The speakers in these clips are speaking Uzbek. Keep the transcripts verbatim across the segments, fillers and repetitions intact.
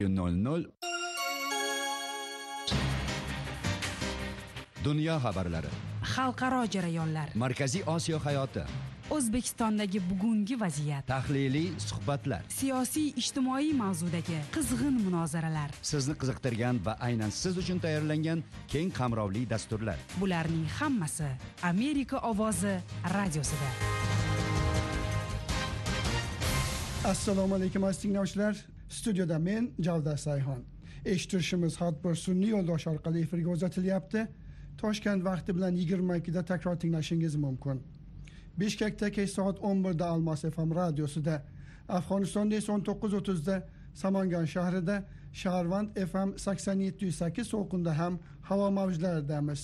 nol nol Dunyo xabarlari, xalqaro jarayonlar, Markaziy Osiyo hayoti, O'zbekistondagi bugungi vaziyat, tahliliy suhbatlar, siyosiy ijtimoiy mavzudagi qizg'in munozaralar, sizni qiziqtirgan va aynan siz uchun tayyorlangan keng qamrovli dasturlar. Bularning hammasi Amerika ovozi radiosida. Assalomu alaykum aziz tinglovchilar. Studiyada men Javdar Sayxon. Eshittirishimiz har bir sun'iy yo'ldosh orqali efirga uzatilyapti. Toshkent vaqti bilan yigirma ikkida takror tinglashingiz mumkin. Bishkekda kech soat o'n birda Almos F M radiosida, Afg'onistonda esa o'n to'qqiz o'ttizda Samangan shahrida, Shaharvand F M sakson yetti nuqta sakkiz to'lqinda ham havo mavjlaridamiz.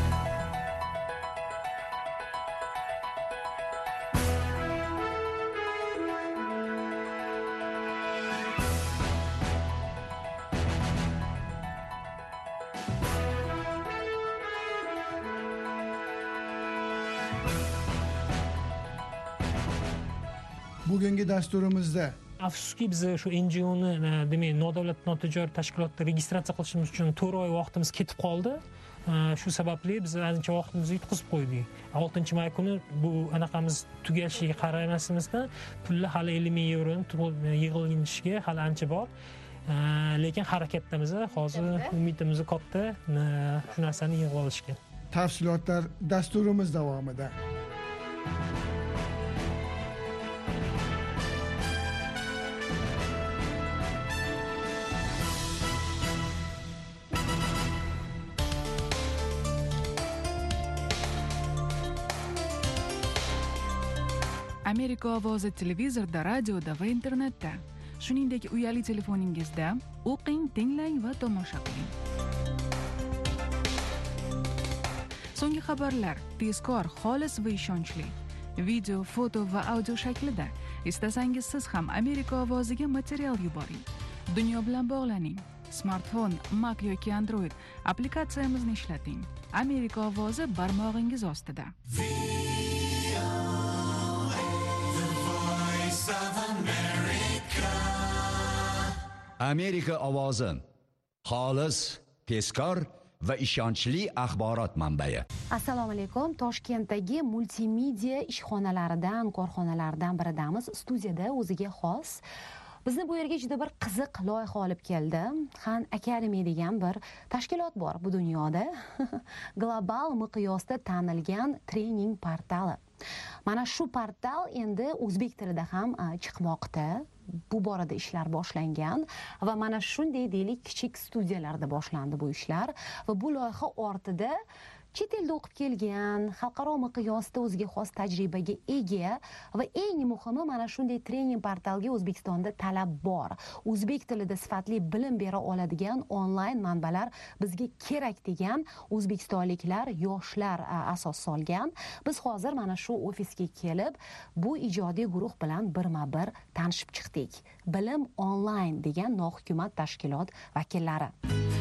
Bugungi dasturimizda afsuski biz shu N G O'ni demak nodavlat notijorat tashkilotda registratsiya qilishimiz uchun to'rt oy vaqtimiz ketib qoldi. Shu sababli biz ancha vaqtimizni yutqizib qo'ydik. oltinchi may kuni bu anaqamiz tugashiga qaraymasimizdan pulli hali ellik ming yevro yig'ilishiga hali ancha bor. Lekin harakatdamiz. Hozir umidimiz katta shu narsani yig'ib olishga. Tafsilotlar dasturimiz davomida. Amerika ovozi televizorda, radioda va internetda, shuningdek uyali telefoningizda o'qing, tinglang va tomosha qiling. So'nggi xabarlar tezkor, xolis va ishonchli. Video, foto va audio shaklida. Istasangiz siz ham Amerika ovoziga material yuboring. Dunyo bilan bog'laning. Smartfon, Mac yoki Android applikatsiyamizni ishlating. Amerika ovozi barmog'ingiz ostida. Amerika ovozi, xolis, tezkor va ishonchli axborot manbai. Assalomu alaykum. Toshkentdagi multimedia ishxonalaridan, korxonalaridan biridamiz. Studiyada o'ziga xos bizni bu yerga juda bir qiziq loyiha olib keldi. Khan Academy degan bir tashkilot bor bu dunyoda. Global miqyosda tanilgan trening portali. Mana shu portal endi o'zbek tilida ham chiqmoqda. Bu borada ishlar boshlangan va mana shunday deylik kichik studiyalarda boshlandi bu ishlar va bu loyiha ortida chet elda o'qib kelgan, xalqaro miqyosda o'ziga xos tajribaga ega va eng muhimi mana shunday trening portalga O'zbekistonda talab bor. O'zbek tilida sifatli bilim bera oladigan onlayn manbalar bizga kerak degan o'zbekistonliklar, yoshlar asos solgan. Biz hozir mana shu ofisga kelib, bu ijodiy guruh bilan birma-bir tanishib chiqdik. Bilim onlayn degan nohukumat tashkilot vakillari.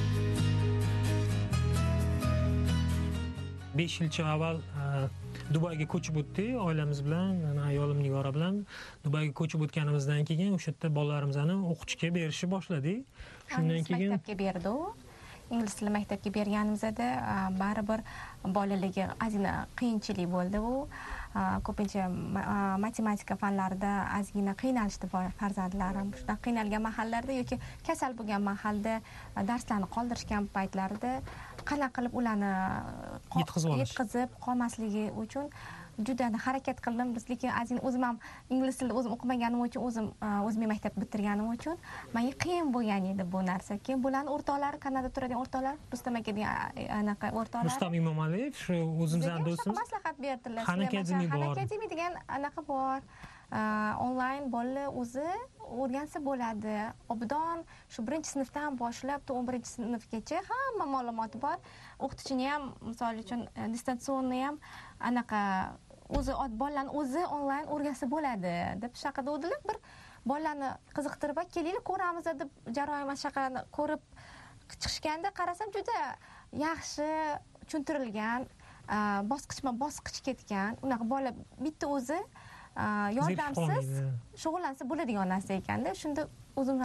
besh yilcha avval Dubayga ko'chib o'tdik, oilamiz bilan, ayolim Nigora bilan Dubayga ko'chib o'tganimizdan keyin o'sha yerda bolalarimizni o'qishga berishni boshladik. Shundan keyin maktabga berdi u. Ingliz tili maktabga berganimizda baribir bolaligi ozgina qiyinchilik bo'ldi u. Ko'pincha matematika fanlarida ozgina qiynalishdi farzandlarim. Shunday qiynalgan mahallarda yoki kasal bo'lgan mahalda darslarni qoldirishgan paytlarida qanaqa qilib ularni yetkazib qolmasligi uchun juda harakat qildim. Biz lekin ozgina o'zim ham ingliz tilida o'zim o'qimaganim uchun, o'zim o'zimiy maktab bitirganim uchun menga qiyin bo'lgan edi bu narsa. Keyin bularning o'rtoqlari, Kanadada turadigan o'rtoqlar, Rustam aka degan anaqa o'rtoqlar. Rustam Imomaliyev shu o'zimizdan do'stimiz. Maslahat berdilar. Xan Academy bor. Xan Academy degan anaqa bor. Onlayn bolalar o'zi o'rgansa bo'ladi. Obdon shu birinchi sinfdan boshlab to o'n birinchi sinfgacha hamma ma'lumoti bor. O'qituvchini ham, misol uchun, distansionni ham anaqa o'zi bolalarni o'zi onlayn o'rgansa bo'ladi deb shunaqa dedilar. Bir bolalarni qiziqtirib, kelinglar ko'ramiz deb jarayonni shaqani ko'rib chiqishganda qarasam juda yaxshi tushuntirilgan, bosqichma-bosqich ketgan. Unaqa bola bitta o'zi yordamsiz shug'ullansa bo'ladigan narsa ekanda. Shunda o'zim ham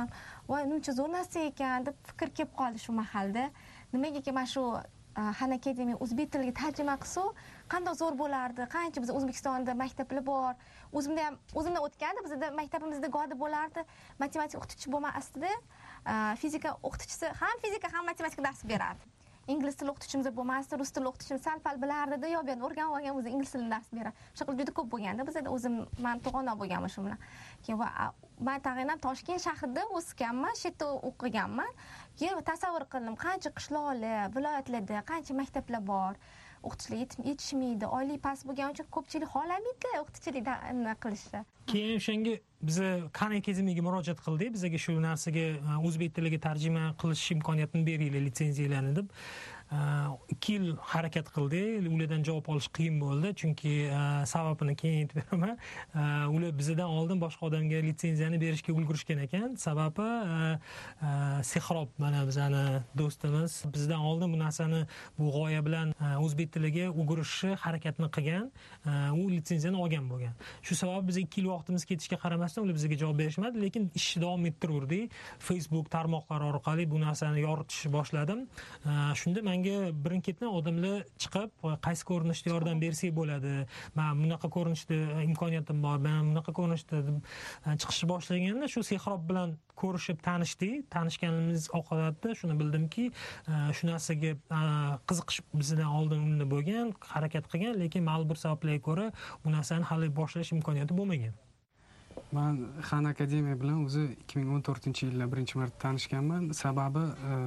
voy buncha zo'r narsa ekan deb fikr kelib qoldi shu mahalda. Nimaga mana shu Khan Academy o'zbek tiliga tarjima qilsa qanday zo'r bo'lardi, qancha biz O'zbekistonda maktablar bor. O'zimda ham o'zimda o'tganda bizda maktabimizda go'da bo'lardi, matematika o'qituvchi bo'lmasdi, fizika o'qituvchisi ham fizika ham matematika dars berardi. Ingliz tili o'qituvchimiz bo'lmasdi, rus tili o'qituvchimiz sal-pal bilardi-da, yo ben o'rganib olgan o'zi ingliz tilini dars beradi. Shu qilib juda ko'p bo'lganda bizda o'zim men to'g'anoq bo'lganman shu bilan. Keyin men tag'inam Toshkent shahrida o'sganman, shu yerda o'qiganman. Keyin tasavvur qildim, qancha qishloqlar, viloyatlarda qancha maktablar bor. O'qituvchilik yetishmaydi, oylik past bo'lgani uchun ko'pchilik xohlamaydi o'qituvchilik qilishni. Keyin o'shanga biz Khan Academy'ga murojaat qildik, bizga shu narsaga o'zbek tiliga tarjima qilish imkoniyatini beringlar, litsenziyalarni deb. ikki yil harakat qildik, ulardan javob olish qiyin bo'ldi, chunki sababini keyin aytib beraman. Ular bizdan oldin boshqa odamga litsenziyani berishga ulgurishgan ekan. Sababi Sehrob, mana bizani do'stimiz, bizdan oldin bu narsani bu g'oya bilan o'zbek tiliga o'girishni harakatini qilgan, u litsenziyani olgan bo'lgan. Shu sabab biz ikki yil vaqtimiz ketishiga qaramasdan ular bizga javob berishmadi, lekin ishni davom ettirdik. Facebook tarmoqlari orqali bu narsani yoritishni boshladim. Shunda menga birin-ketin odamlar chiqib, qaysi ko'rinishda yordam bersak bo'ladi, men bunaqa ko'rinishda imkoniyatim bor, men bunaqa ko'rinishda chiqishni boshlaganda shu Sehrob bilan ko'rishib tanishdik. Tanishganimiz oqibatida shuni bildimki, shu narsaga qiziqish bizdan oldin unda bo'lgan, harakat qilgan, lekin ma'lum bir sabablarga ko'ra bu narsani hali boshlash imkoniyati bo'lmagan. Men Khan Academy bilan o'zi ikki ming o'n to'rtinchi yilda birinchi marta tanishganman. Sababi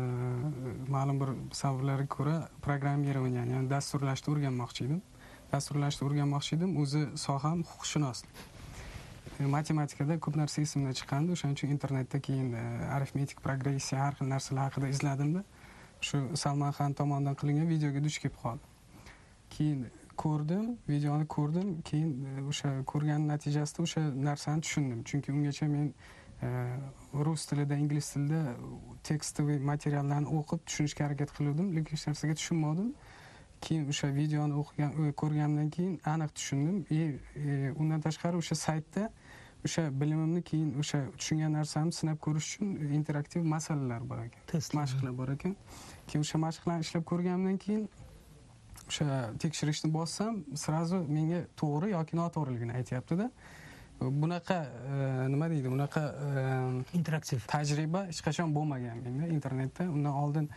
ma'lum bir sabablarga ko'ra programmirovание, ya'ni dasturlashni o'rganmoqchi edim. Dasturlashni o'rganmoqchi edim. O'zi soham huquqshunoslik. Matematikada ko'p narsa esimdan chiqqandi. O'shaning uchun internetda keyin arifmetik progressiya har xil narsalar haqida izladimda. Shu Salman Khan tomonidan qilingan videoga duch kelib qoldim. Keyin ko'rdim, videoni ko'rdim, keyin o'sha ko'rgan natijasida o'sha narsani tushundim. Chunki ungacha men rus tilida, ingliz tilida tekstoviy materiallarni o'qib tushunishga harakat qildim, lekin hech narsaga tushunmadim. Keyin o'sha videoni o'qigan, ko'rgandan keyin aniq tushundim. E, undan tashqari o'sha saytda o'sha bilimimni keyin o'sha tushungan narsamni sinab ko'rish uchun interaktiv masalalar bor ekan, mashqlar bor ekan. Keyin o'sha mashqlarni ishlab ko'rgandan keyin o'sha tekshirishni bossam, sразу menga to'g'ri yoki noto'g'riligini aytyapti-da. Bunaqa nima deydi, bunaqa interaktiv tajriba hech qachon bo'lmagan menda internetda. Undan oldin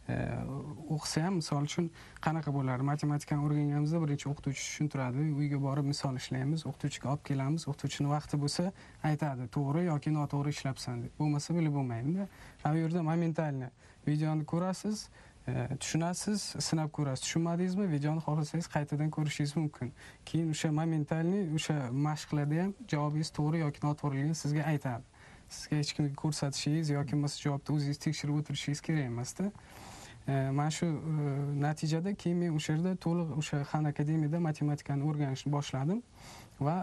o'qisa ham, misol uchun qanaqa bo'lardi? Matematikani o'rganganimizda birinchi o'qituvchi tushuntiradi, uyga borib misol ishlaymiz, o'qituvchiga olib kelamiz, o'qituvchining vaqti bo'lsa aytadi, to'g'ri yoki noto'g'ri ishlabsan deb. Bo'lmasa bilib bo'lmaydi-da. Bu yerda momentalni videoni ko'rasiz, tushunasiz, sinab ko'rasiz. Tushunmadingizmi, videoni xohlasangiz qaytadan ko'rishingiz mumkin. Keyin o'sha momentalni o'sha mashqlarda ham javobingiz to'g'ri yoki noto'g'riligini sizga aytadi. Sizga hech kimga ko'rsatishingiz yoki bo'lmasa javobni o'zingiz tekshirib o'tirishingiz kerak emas-da. Mana shu natijada keyin men o'sha yerda to'liq o'sha Khan Academy'da matematikani o'rganishni boshladim va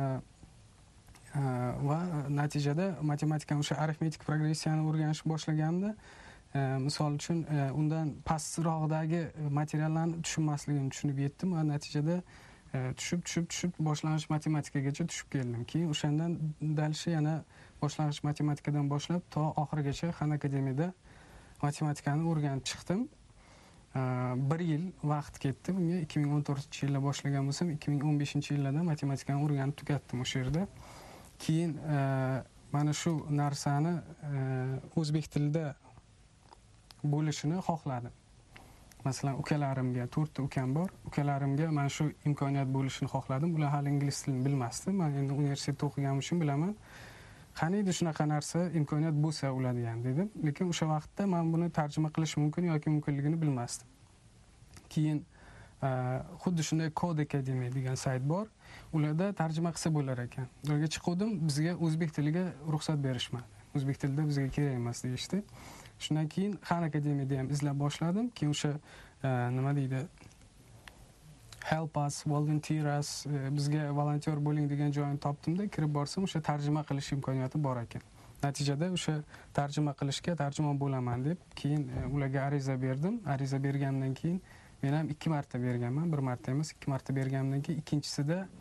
va natijada matematikani o'sha arifmetik progressiyani o'rganishni boshlaganimda misol uchun undan pastrog'dagi materiallarni tushunmasligimni tushunib yetdim va natijada tushib tushib tushib boshlang'ich matematikaga tushib keldim. Keyin o'shandan dalishi yana boshlang'ich matematikadan boshlab to oxirigacha Khan Academy'da matematikani o'rganib chiqdim. bir yil vaqt ketdi. Bunga ikki ming o'n to'rtinchi yilda boshlagan bo'lsam, ikki ming o'n beshinchi yilda matematikani o'rganib tugatdim o'sha yerda. Keyin mana shu narsani o'zbek tilida bo'lishini xohladim. Masalan, ukalarimga, to'rtta ukam bor. Ukalarimga mana shu imkoniyat bo'lishini xohladim. Ular hali ingliz tilini bilmasdi. Men endi universitetda o'qiganim uchun bilaman. Qaniydi shunaqa narsa imkoniyat bo'lsa bo'ladigan dedim. Lekin o'sha vaqtda men buni tarjima qilish mumkin yoki mumkinligini bilmasdim. Keyin xuddi shunday Code Academy degan sayt bor. Ularda tarjima qilsa bo'lar ekan. Ularga chiqdim, bizga o'zbek tiliga ruxsat berishmadi. O'zbek tilida bizga kerak emas deyishdi. Shundan keyin Khan Academy'da ham izlab boshladim. Keyin o'sha nima deydi? Help us, volunteer us, bizga volontyor bo'ling degan joyini topdimda, kirib borsam o'sha tarjima qilish imkoniyati bor ekan. Natijada o'sha tarjima qilishga tarjimon bo'laman deb keyin ularga ariza berdim. Ariza bergandan keyin men ham ikki marta berganman, bir marta emas, ikki marta bergandan keyin ikkinchisida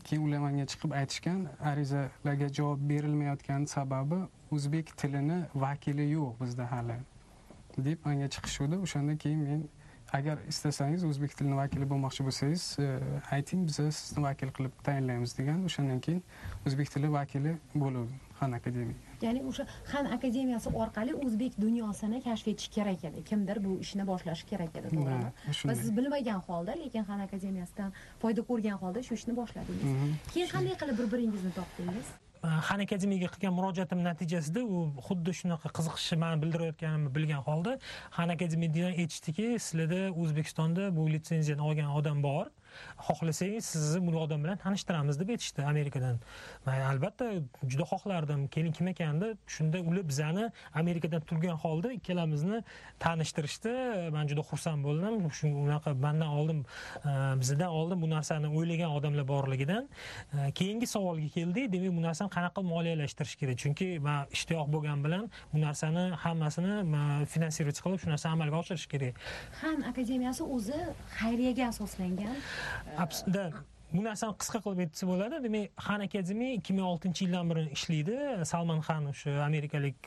keyin ular menga chiqib aytishgan, arizalarga javob berilmayotgani sababi o'zbek tilini vakili yo'q bizda hali deb menga chiqishdi. O'shanda keyin men agar istasangiz o'zbek tilini vakili bo'lmoqchi bo'lsangiz, ayting, biz sizni vakil qilib tayinlaymiz degan. O'shandan keyin o'zbek tili vakili bo'ldim Xan akademiyaga. Ya'ni o'sha Xan akademiyasi orqali o'zbek dunyosini kashf etish kerak edi. Kimdir bu ishni boshlashi kerak edi, to'g'rimi? Va siz bilmagan holda, lekin Xan akademiyasidan foyda ko'rgan holda shu ishni boshladingiz. Keyin qanday qilib bir-biringizni topdingiz? Xan akademiyaga qilgan murojaatim natijasida u xuddi shunaqa qiziqishni meni bildirayotganimni bilgan holda Xan akademiyadan aytishdiki, sizlarda O'zbekistonda bu litsenziyani olgan odam bor, xohlasangiz sizni bu odam bilan tanishtiramiz deb aytishdi Amerikadan. Men albatta juda xohlardim. Keling kim ekan deb, shunda ular bizani Amerikadan turgan holda ikkalamizni tanishtirishdi. Men juda xursand bo'ldim. Shu unaqa mendan oldin, bizdan oldin bu narsani o'ylagan odamlar borligidan. Keyingi savolga keldik, demak bu narsani qanaqa moliyalashtirish kerak? Chunki men ishtiyoq bo'lgan bilan bu narsani hammasini finansirovать qilib, shu narsani amalga oshirish kerak. Xan akademiyasi o'zi xayriyaga asoslangan. Aslida bu narsani qisqa qilib aytsa bo'ladi. Demak, Xan akademiya ikki ming oltinchi yildan beri ishlaydi. Salman Xan o'sha amerikalik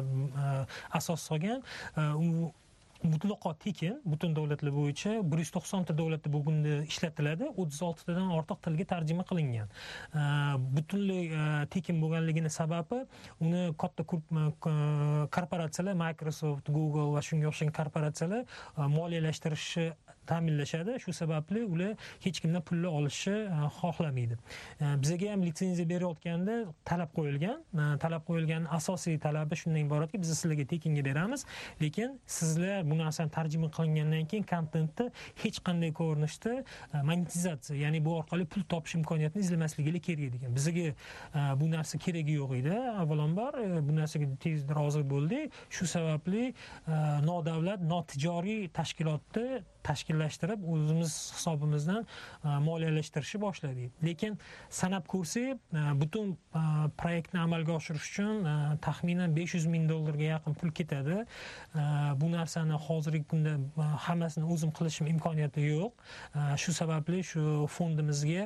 asos solgan. U mutlaqo tekin butun davlatlar bo'yicha bir yuz to'qson ta davlatda bugunda ishlatiladi. o'ttiz olti tadan ortiq tilga tarjima qilingan. Butunlay tekin bo'lganligini sababi uni katta korporatsiyalar, Microsoft, Google va shunga o'xshagan korporatsiyalar moliyalashtirishni ta'minlashadi. Shu sababli ular hech kimdan pulni olishni xohlamaydi. Bizga ham litsenziya berayotganda talab qo'yilgan. Talab qo'yilgan asosiy talabi shundan iboratki, biz sizlarga tekinga beramiz, lekin sizlar bu narsani tarjima qilingandan keyin kontentni hech qanday ko'rinishda monetizatsiya, ya'ni bu orqali pul topish imkoniyatini izlamasligingiz kerak degan. Bizga bu narsa keragi yo'q edi. Avvalambor bu narsaga tezda rozi bo'ldik. Shu sababli nodavlat, notijoriy tashkilotni tashkillashtirib o'zimiz hisobimizdan moliyalashtirishni boshladik. Lekin sanab ko'rsak, butun proyektni amalga oshirish uchun taxminan besh yuz ming dollarga yaqin pul ketadi. Bu narsani hozirgi kunda hammasini o'zim qilishim imkoniyati yo'q. Shu sababli shu fondimizga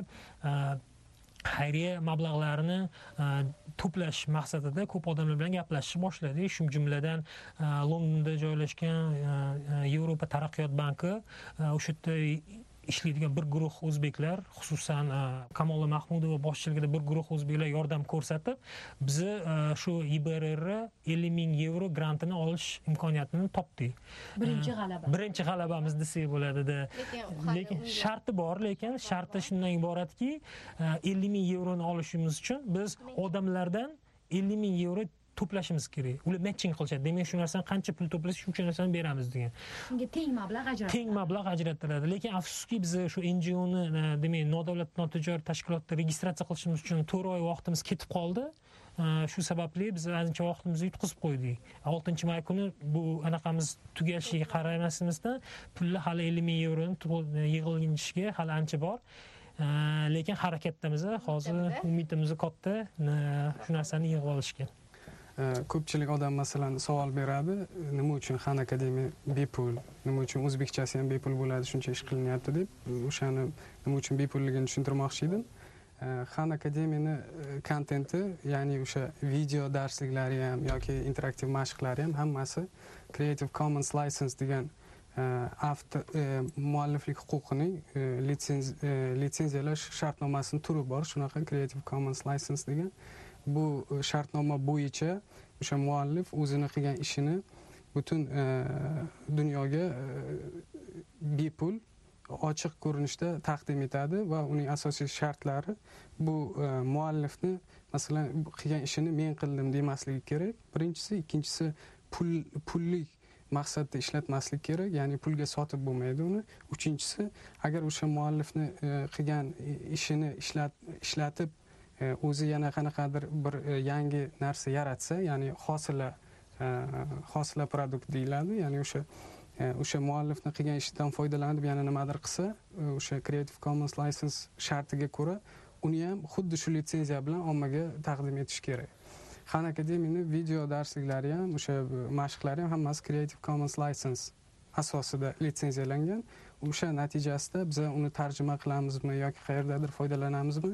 xayriya mablag'larini to'plash maqsadida ko'p odamlar bilan gaplashishni boshladik. Shu jumladan Londonda joylashgan Yevropa taraqqiyot banki, o'sha yerda ishlaydigan bir guruh o'zbeklar, xususan Kamola Mahmudova boshchiligida bir guruh o'zbeklar yordam ko'rsatib, bizni shu I B R R ellik ming yevro grantini olish imkoniyatini topdik. Birinchi g'alaba. Birinchi g'alabamiz desak bo'ladi-da. Lekin sharti bor, lekin sharti shundan iboratki, ellik ming yevroni olishimiz uchun biz odamlardan ellik ming yevro to'plashimiz kerak. Ular matching qilishadi. Demak, shu narsani qancha pul to'plasa, shuncha narsani beramiz degan. Shunga teng mablag' ajratiladi. Teng mablag' ajratiladi. Lekin afsuski biz shu N G O ni, demak, nodavlat notijorat tashkilotda registratsiya qilishimiz uchun to'rt oy vaqtimiz ketib qoldi. Shu sababli biz ancha vaqtimizni yutqizib qo'ydik. oltinchi may kuni bu anaqamiz tugashiga qaramasimizdan pullar hali ellik ming yevroni yig'ilishiga hali ancha bor. Lekin harakatdamiz. Hozir umidimiz katta shu narsani yig'ib olishga. Ko'pchilik odam masalan savol beradi, nima uchun Xan akademiya bepul, nima uchun o'zbekchasi ham bepul bo'ladi, shuncha ish qilinyapti deb, o'shani nima uchun bepulligini tushuntirmoqchi edim. Xan akademiyani kontenti, ya'ni o'sha video darsliklari ham yoki interaktiv mashqlari ham hammasi Creative Commons License degan avtor mualliflik huquqining litsenziyalash shartnomasining turi bor. Shunaqa Creative Commons License degan. Bu shartnoma bo'yicha o'sha muallif o'zini qilgan ishini butun dunyoga bepul, ochiq ko'rinishda taqdim etadi va uning asosiy shartlari bu muallifni masalan qilgan ishini men qildim demasligi kerak. Birinchisi, ikkinchisi pul pullik maqsadda ishlatmaslik kerak, ya'ni pulga sotib bo'lmaydi uni. Uchinchisi, agar o'sha muallifni qilgan ishini ishlat ishlatib o'zi yana qanaqadir bir yangi narsa yaratsa, ya'ni hosila hosila produkt deyiladi, ya'ni o'sha o'sha muallifni qilgan ishidan foydalanib yana nimadir qilsa, o'sha Creative Commons License shartiga ko'ra uni ham xuddi shu litsenziya bilan ommaga taqdim etish kerak. Xan akademiyani video darsliklari ham, o'sha mashqlari ham hammasi Creative Commons License asosida litsenziyalangan. O'sha natijasida biz uni tarjima qilamizmi yoki qayerdadir foydalanamizmi,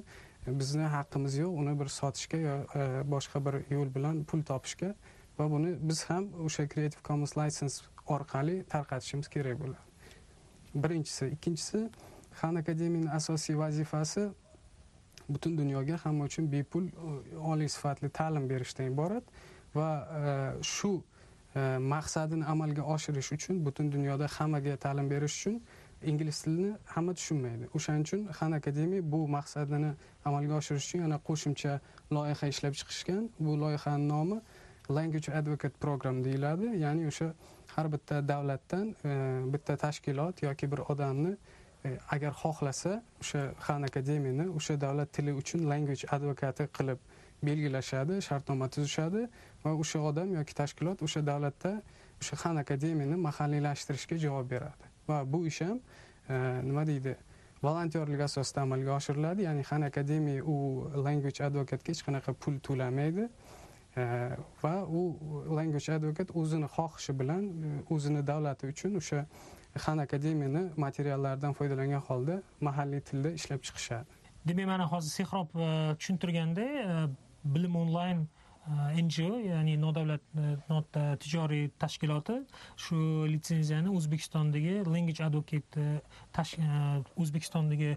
bizni haqqimiz yo'q uni bir sotishga yo boshqa bir yo'l bilan pul topishga va buni biz ham o'sha Creative Commons license orqali tarqatishimiz kerak bo'ladi. Birinchisi, ikkinchisi Khan Akademiyaning asosiy vazifasi butun dunyoga hamma uchun bepul oliy sifatli ta'lim berishdan iborat va shu maqsadini amalga oshirish uchun butun dunyoda hammaga ta'lim berish uchun ingliz tilini hamma tushunmaydi. O'shaning uchun Khan Akademiya bu maqsadini amalga oshirish uchun yana qo'shimcha loyiha ishlab chiqishgan. Bu loyihaning nomi Language Advocate Program deyiladi. Ya'ni o'sha har bitta davlatdan bitta tashkilot yoki bir odamni agar xohlasa o'sha Khan Akademiyani o'sha davlat tili uchun language advokati qilib belgilashadi, shartnoma tuzishadi va o'sha odam yoki tashkilot o'sha davlatda o'sha Khan Akademiyani mahalliylashtirishga javob beradi. Va bu ish ham nima deydi, volontyorlik asosida amalga oshiriladi. Ya'ni Khan Akademiya u language advokatga hech qanaqa pul to'lamaydi. Va u language advocate o'zini xohishi bilan o'zini davlati uchun o'sha Khan Akademiyani materiallaridan foydalangan holda mahalliy tilda ishlab chiqishadi. Demak, mana hozir Sehrob tushuntirganda Bilim Online N G O, ya'ni nodavlat tijoriy tashkiloti shu litsenziyani O'zbekistondagi Language Advocate O'zbekistondagi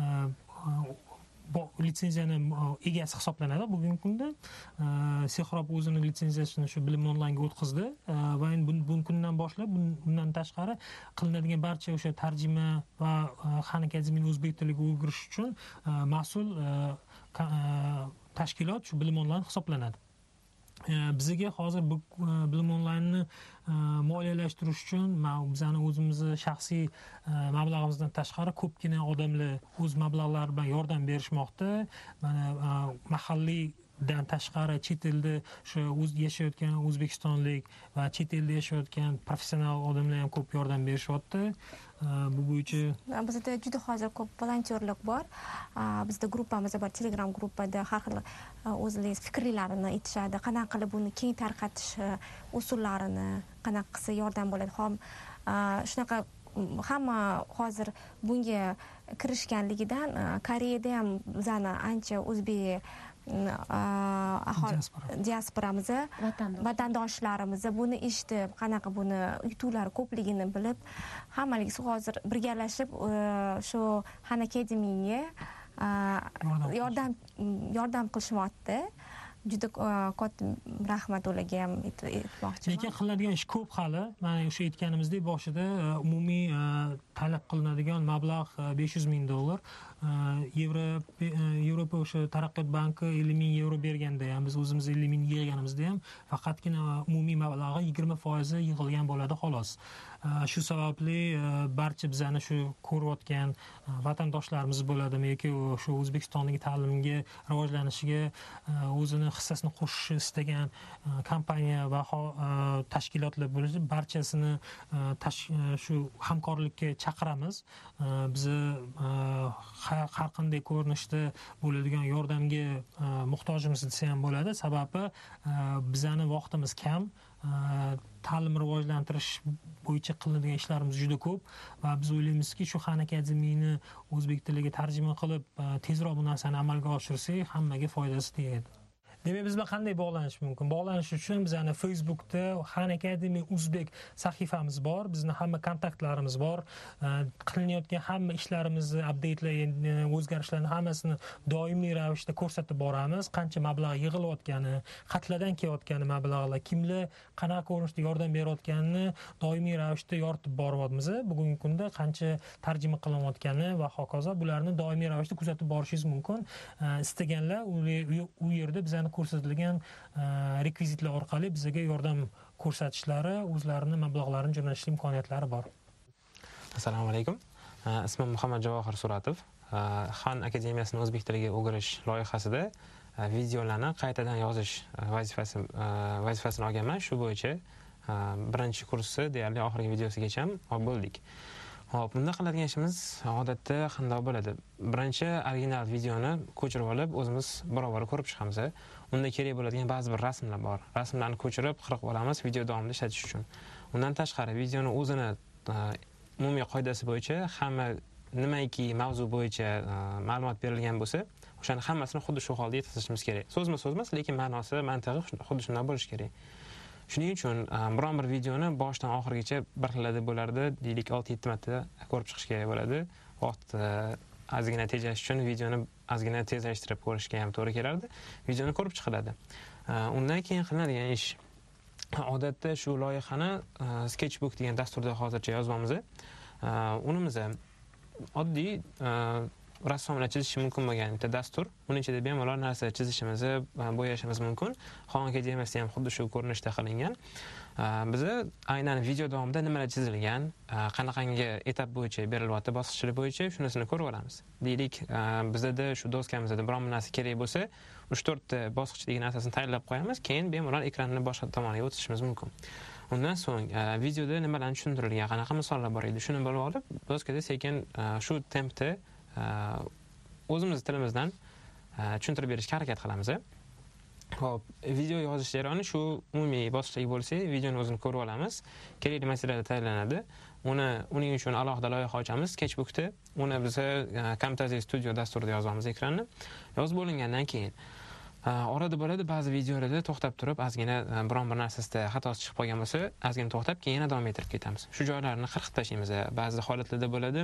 litsenziyani egasi hisoblanadi. Bugungi kunda Sehrob o'zini litsenziyasini shu Bilim Online'ga o'tkazdi va endi bu kundan boshlab bundan tashqari qilinadigan barcha o'sha tarjima va Khan Akademiyaning o'zbek tiliga o'girish uchun mas'ul tashkilot shu Bilim Online hisoblanadi. Bizga hozir bu Bilim Online'ni moliyalashtirish uchun bizani o'zimizni shaxsiy mablag'imizdan tashqari ko'pgina odamlar o'z mablag'lari bilan yordam berishmoqda. Mana mahalliy dan tashqari chet elda shu yashayotgan o'zbekistonlik va chet elda yashayotgan professional odamlar ham ko'p yordam berishyapti. Bu bo'yicha bizda juda hozir ko'p volontyorlik bor. Bizda gruppamiz bor, Telegram gruppada har xil o'zlarining fikrlarini aytishadi, qanaqa qilib buni keng tarqatish usullarini, qanaqa qilsa yordam bo'ladi. Ham shunaqa hamma hozir bunga kirishganligidan Koreyada ham bizani ancha o'zbek diasporamiz, vatandoshlarimiz buni eshitib, qanaqa buni yutuqlari ko'pligini bilib, hammalik hozir birgalashib shu Khan Akademiyaga yordam yordam qilishmoqda. Juda katta rahmat ularga ham aytmoqchiman. Lekin qilinadigan ish ko'p hali. Mana o'sha aytganimizdek boshida umumiy talab qilinadigan mablag' besh yuz ming dollar. Yevropa o'sha taraqqiyot banki ellik ming yevro berganda ham biz o'zimiz ellik ming yig'ganimizda ham faqatgina umumiy mablag'i yigirma foiz yig'ilgan bo'ladi xolos. Shu sababli barcha bizani shu ko'rayotgan vatandoshlarimiz bo'ladimi yoki shu O'zbekistondagi ta'limga rivojlanishiga o'zini hissasini qo'shishni istagan kompaniya va tashkilotlar bo'lishi barchasini shu hamkorlikka chaqiramiz. Biz har qanday ko'rinishda bo'ladigan yordamga muhtojimiz desa ham bo'ladi. Sababi bizani vaqtimiz kam. Ta'lim rivojlantirish bo'yicha qilinadigan ishlarimiz juda ko'p va biz o'ylaymizki, shu Khan Akademiyani o'zbek tiliga tarjima qilib tezroq bu narsani amalga oshirsak, hammaga foydasi tegadi. Demak, biz bilan qanday bog'lanish mumkin? Bog'lanish uchun bizani Facebookda Khan Academy Uzbek sahifamiz bor. Bizning hamma kontaktlarimiz bor. Qilinayotgan hamma ishlarimizni, update'lar, o'zgarishlarni hammasini doimiy ravishda ko'rsatib boramiz. Qancha mablag' yig'ilayotgani, xatlardan kelayotgani mablag'lar, kimlar qanaqa ko'rinishda yordam berayotganini doimiy ravishda yoritib boryapmiz. Bugungi kunda qancha tarjima qilinayotgani va hokazo bularni doimiy ravishda kuzatib borishingiz mumkin. Istaganlar u yerda bizani ko'rsatilgan rekvizitlar orqali bizga yordam ko'rsatishlari, o'zlarining mablag'larini jo'natish imkoniyatlari bor. Assalomu alaykum. Ismim Muhammad Javohir Suratov. Khan Akademiyasining o'zbek tiliga o'girish loyihasida videolarni qaytadan yozish vazifasi vazifasini olganman. Shu bo'yicha birinchi kursi deyarli oxirgi videosigacha olib bo'ldik. Hop, bunda qiladigan ishimiz odatda qanday bo'ladi? Birinchi original videoni ko'chirib olib, o'zimiz barobar ko'rib chiqamiz. Unda kerak bo'ladigan ba'zi bir rasmlar bor. Rasmlarni ko'chirib, qirib olamiz video davomida ishlatish uchun. Undan tashqari videoni o'zini umumiy qoidasi bo'yicha hamma nimaiki mavzu bo'yicha ma'lumot berilgan bo'lsa, o'shani hammasini xuddi shu holda yetkazishimiz kerak. So'zma so'z emas, lekin ma'nosi, mantig'i xuddi shunday bo'lishi kerak. Shuning uchun biron bir videoni boshidan oxirigacha bir xilda bo'lardi, deylik olti yetti marta ko'rib chiqish kerak bo'ladi. Vaqt ozgina tejash uchun videoni ozgina tezlashtirib ko'rishga ham to'g'ri kelardi. Videoni ko'rib chiqiladi. Undan keyin qilinadigan ish, odatda shu loyihani Sketchbook degan dasturda hozircha yozamiz. Unimiz oddiy rassomlar chizishi mumkin bo'lgan bitta dastur. Uning ichida bemalol narsa chizishimizni, bo'yashimiz mumkin. Xon akademiyasida ham xuddi shu ko'rinishda qilingan. Biza aynan video davomida nimalar chizilgan, qanaqangi etap bo'yicha berilyapti, bosqichlar bo'yicha shunisini ko'rib olamiz. Deylik, bizda shu doskamizda biron bir narsa kerak bo'lsa, uch to'rt ta bosqichdagi narsasini tayyorlab qo'yamiz, keyin bemalol ekranni boshqa tomoniga o'tishimiz mumkin. Undan so'ng videoda nimalarni tushuntirilgan, qanaqa misollar bor edi, shuni bilib olib, doskada sekin shu tempda o'zimiz tilimizdan tushuntirib berishga harakat qilamiz. Xo'p, video yozish jarayoni shu umumiy bosqichga bo'lsa, videoni o'zini ko'rib olamiz. Kerakli materiallar tayyorlanadi. Uni uning uchun alohida loyiha ochamiz Sketchbookda. Uni biz Camtasia Studio dasturida yozamiz ekranni. Yozib bo'lingandan keyin orada bo'ladi ba'zi videolarda to'xtab turib, ozgina biron bir narsasida xatosi chiqib qolgan bo'lsa, ozgina to'xtab, keyin yana davom ettirib ketamiz. Shu joylarni qirqib tashlaymiz. Ba'zi holatlarda bo'ladi,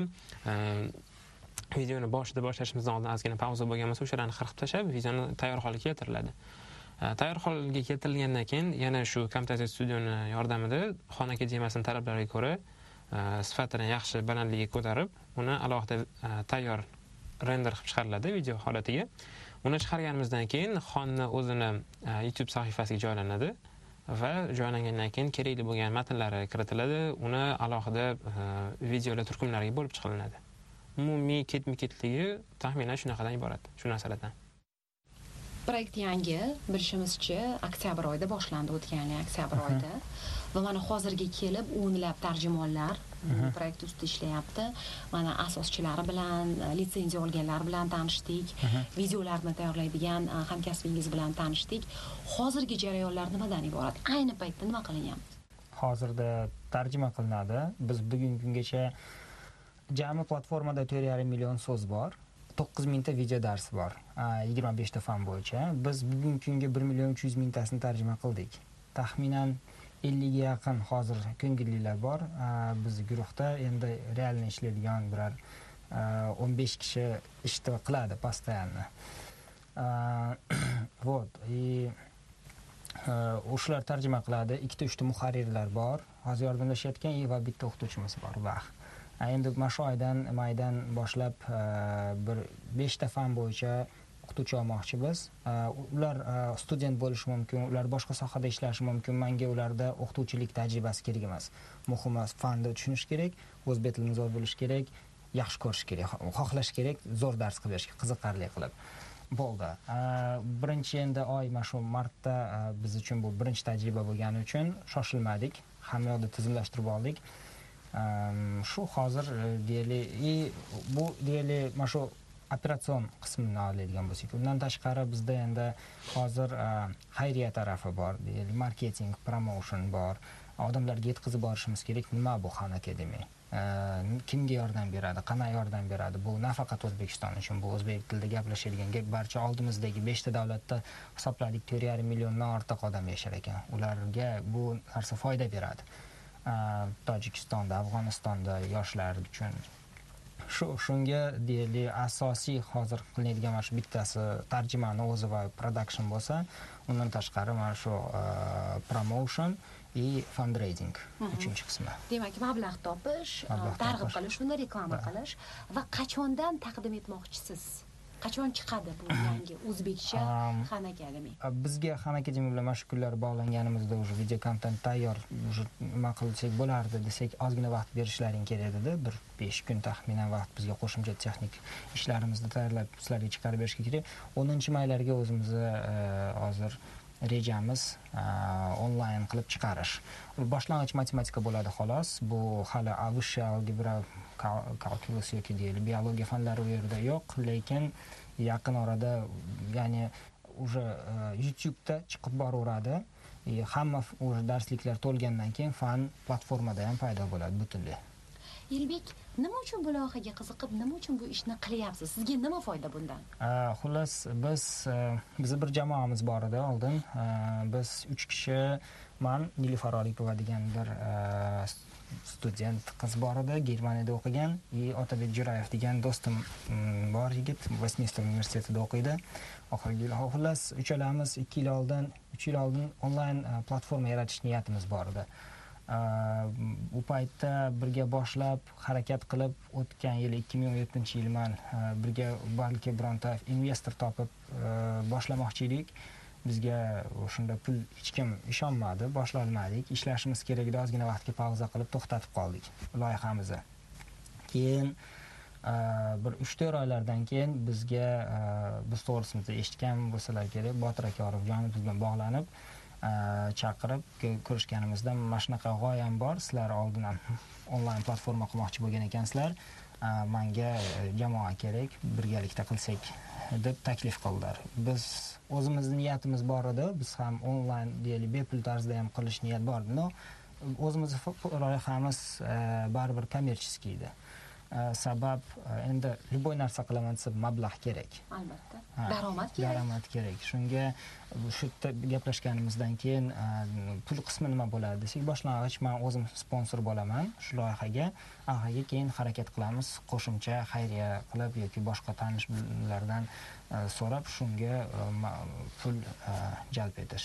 videoni boshida boshlashimizdan oldin ozgina pauza bo'lgan bo'lsa, o'shalarni qirqib tashlab, videoni tayyor holga keltiriladi. Tayyor holga keltirilgandan keyin yana shu Camtasia Studioni yordamida Xon akademiyasining talablariga ko'ra sifatini yaxshi balandligiga ko'tarib, uni alohida tayyor render qilib chiqariladi video holatiga. Uni chiqarganimizdan keyin Xonni o'zini YouTube sahifasiga joylanadi va joylangandan keyin kerakli bo'lgan matnlari kiritiladi, uni alohida videolar turkumlariga bo'lib chiqariladi. Umumiy ketma-ketligi taxminan shunaqadan iborat, shu narsalardan. Proyekt yangi, bilishimizcha oktyabr oyida boshlandi, o'tgan yil oktyabr oyida. Va mana hozirga kelib o'nlab tarjimonlar proyekt ustida ishlayapti. Mana asoschilari bilan, litsenziya olganlar bilan tanishdik, videolarni tayyorlaydigan hamkasbingiz bilan tanishdik. Hozirgi jarayonlar nimadan iborat? Ayni paytda nima qilinyapti? Hozirda tarjima qilinadi. Biz bugungi kungacha jami platformada to'rt yarim million so'z bor. to'qqiz mingta video darsi bor. yigirma besh ta fan bo'yicha. Biz bugungi kunga bir million uch yuz mingtasini tarjima qildik. Taxminan ellikga yaqin hozir ko'ngillilar bor. Biz guruhda endi realni ishlaydigan birar o'n besh kishi ishda qiladi постоянно. Вот. И o'shalar tarjima qiladi. Ikkita uchta muharrirlar bor. Hozir yordamlashayotgan va bitta o'qituvchimiz bor. Va endi mana shu oydan maydan boshlab bir besh ta fan bo'yicha o'qituvchi olmoqchimiz. Ular student bo'lishi mumkin, ular boshqa sohada ishlashi mumkin. Menga ularda o'qituvchilik tajribasi kerak emas. Muhimi fanni tushunish kerak, o'zbek tilini zo'r bilish kerak, yaxshi ko'rish kerak, xohlash kerak, zo'r dars qilib berish, qiziqarli qilib. Bo'ldi. Birinchi endi oy mana shu martda biz uchun bu birinchi tajriba bo'lgani uchun shoshilmadik. Hamma yoqda tizimlashtirib oldik. Shu hozir deylik, bu deylik mana shu operatsion qismini oladigan bo'lsak, undan tashqari bizda endi hozir xayriya tarafi bor, deylik, marketing, promotion bor. Odamlarga yetkazib borishimiz kerak, nima bu Xon akademiya? Kimga yordam beradi, qanday yordam beradi? Bu nafaqat O'zbekiston uchun, bu o'zbek tilida gaplashadigan barcha oldimizdagi besh ta davlatda hisobladik to'rt yarim milliondan ortiq odam yashar ekan. Ularga bu narsa foyda beradi. Tojikistonda, Afg'onistonda yoshlar uchun shu shunga deylik asosiy hozir qilinadigan mana shu bittasi tarjimani o'zi va production bo'lsa, undan tashqari mana shu promotion и fundraising uchinchi qismi. Demak, mablag' topish, targ'ib qilish, uni reklama qilish va qachondan taqdim etmoqchisiz? Qachon chiqadi bu yangi o'zbekcha Xon akademiya? Bizga Xon akademiya bilan mana shu kunlar bog'langanimizda уже video kontent tayyor, уже nima qilsak bo'lardi desak, ozgina vaqt berishlaring kerak edi. Bir besh kun taxminan vaqt bizga qo'shimcha texnik ishlarimizni tayyorlab sizlarga chiqarib berishga kerak. o'ninchi maylarga o'zimizni hozir rejamiz onlayn qilib chiqarish. Boshlang'ich matematika bo'ladi xolos. Bu hali vысшая algebra, kalkulus yoki deylik biologiya fanlari u yerda yo'q, lekin yaqin orada, ya'ni уже YouTube'da chiqib boraveradi. Hamma o'sha darsliklar to'lgandan keyin fan platformada ham paydo bo'ladi butunlay. Elbek, nima uchun bu loyihaga qiziqib, nima uchun bu ishni qilyapsiz? Sizga nima foyda bundan? Xullas, biz bizni bir jamoamiz bor edi oldin. Biz uch kishi, men Nilufar Oripova degan bir student qiz bor edi, Germaniyada o'qigan, va Otabek Jurayev degan do'stim bor yigit, Westminster universitetida o'qiydi. Oxirgi yil xullas uchalamiz ikki yil oldin, uch yil oldin onlayn platforma yaratish niyatimiz bor edi. U paytda birga boshlab, harakat qilib, o'tgan yil ikki ming o'n yettinchi yil men birga balki bironta investor topib boshlamoqchi edik. Bizga o'shanda pul hech kim ishonmadi, boshlay olmadik. Ishlashimiz kerak edi, ozgina vaqtga pauza qilib to'xtatib qoldik loyihamizni. Keyin bir uch to'rt oylardan keyin bizga biz to'g'risida eshitgan bo'lsalar kerak, Botir aka Orifjonov biz bilan bog'lanib chaqirib ko'rishganimizda mana shunaqa g'oyam bor, sizlar oldin ham onlayn platforma qurmoqchi bo'lgan ekansizlar, menga jamoa kerak, birgalikda qilsak deb taklif qildilar. Biz o'zimizning niyatimiz bor edi, biz ham onlayn deylik bepul tarzda ham qilish niyat bor edi. No, o'zimizning loyihamiz baribir kommersiy edi. Sabab endi любой narsa qilaman desa mablag' kerak. Albatta. Daromad kerak. Daromad kerak. Shunga shu gaplashganimizdan keyin pul qismi nima bo'ladi desak, boshlang'ich men o'zim sponsor bo'laman shu loyihaga. Axirgi keyin harakat qilamiz, qo'shimcha xayriya qilib yoki boshqa tanishlardan so'rab shunga pul jalb etish.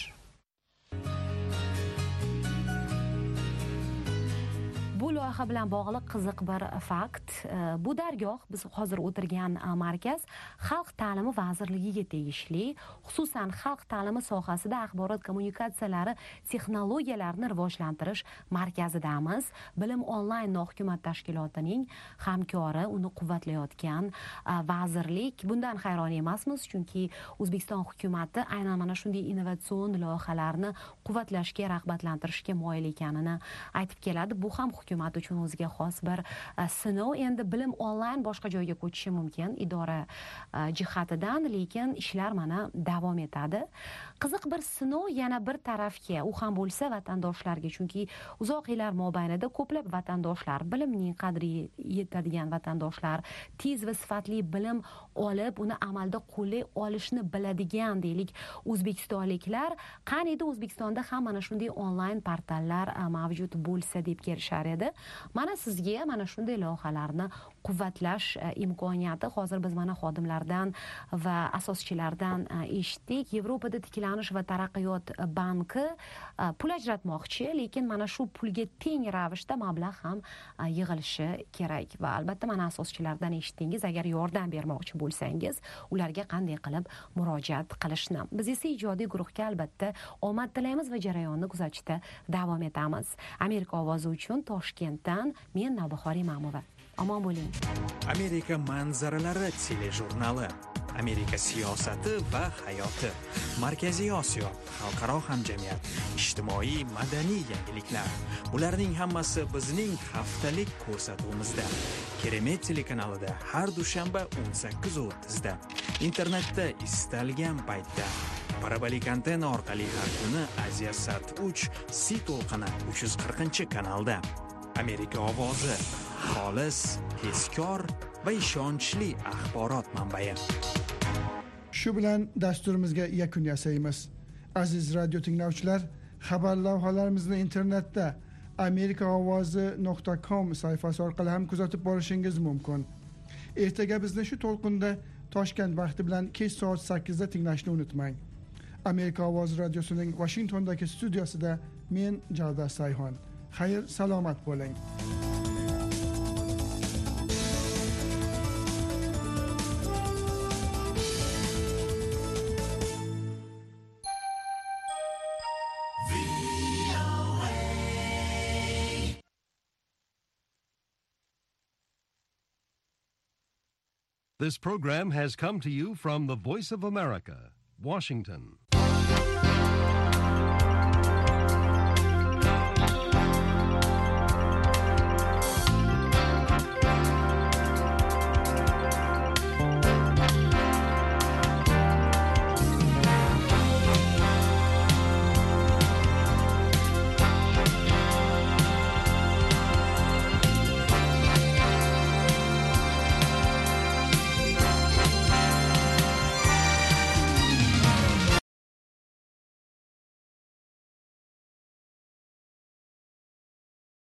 Bu loyiha bilan bog'liq qiziq bir fakt. Bu dargoh, biz hozir o'tirgan markaz Xalq ta'limi vazirligiga tegishli, xususan xalq ta'limi sohasida axborot kommunikatsiyalari texnologiyalarini rivojlantirish markazidamiz. Bilim onlayn nohukumat tashkilotining hamkori, uni quvvatlayotgan vazirlik. Bundan hayron emasmiz, chunki O'zbekiston hukumatı aynan mana shunday innovatsion loyihalarni quvvatlashga, rag'batlantirishga moyil ekanini aytib keladi. Bu ham hukumat uchun o'ziga xos bir sinov. Endi bilim onlayn boshqa joyga ko'chishi mumkin idora jihatidan, lekin ishlar mana davom etadi. Qiziq bir sinov yana bir tarafga, u ham bo'lsa vatandoshlarga, chunki uzoq yillar mobaynida ko'plab vatandoshlar, bilimning qadri yetadigan vatandoshlar, tez va sifatli bilim olib, uni amalda qo'llay olishni biladigan deylik o'zbekistonliklar, qaniydi O'zbekistonda ham mana shunday onlayn portallar mavjud bo'lsa deb kelishar edi. Mana sizga mana shunday loyihalarni quvvatlash imkoniyati hozir biz mana xodimlardan va asoschilardan eshitdik. Yevropada tiklanish va taraqqiyot banki pul ajratmoqchi, lekin mana shu pulga teng ravishda mablag' ham yig'ilishi kerak. Va albatta mana asoschilardan eshitdingiz, agar yordam bermoqchi bo'lsangiz, ularga qanday qilib murojaat qilishni. Biz esa ijodiy guruhga albatta omad tilaymiz va jarayonni kuzatishda davom etamiz. Amerika ovozi uchun Toshkentdan men Navbahor Imamova. Omon bo'ling. Amerika manzaralari telejurnali, Amerika siyosati va hayoti, Markaziy Osiyo, xalqaro hamjamiyat, ijtimoiy madaniy yangiliklar. Bularning hammasi bizning haftalik ko'rsatuvimizda. Keremet telekanalida har dushanba o'n sakkiz o'ttizda. Internetda istalgan paytda. Parabolik antena orqali har kuni Aziyasat uch Si to'lqini uch yuz qirqinchi kanalda. Amerika ovozi, xolis, tezkor va ishonchli axborot manbai. Shu bilan dasturimizga yakun yasaymiz. Aziz radio tinglovchilar, xabar lavhalarimizni internetda amerika ovozi nuqta com sayfasi orqali ham kuzatib borishingiz mumkin. Ertaga bizni shu to'lqinda Toshkent vaqti bilan kech soat sakkizda tinglashni unutmang. Amerika ovozi radiosining Washingtondagi studiyasida men Javdar Sayhon. Xayr, salomat bo'ling. This program has come to you from the Voice of America, Washington.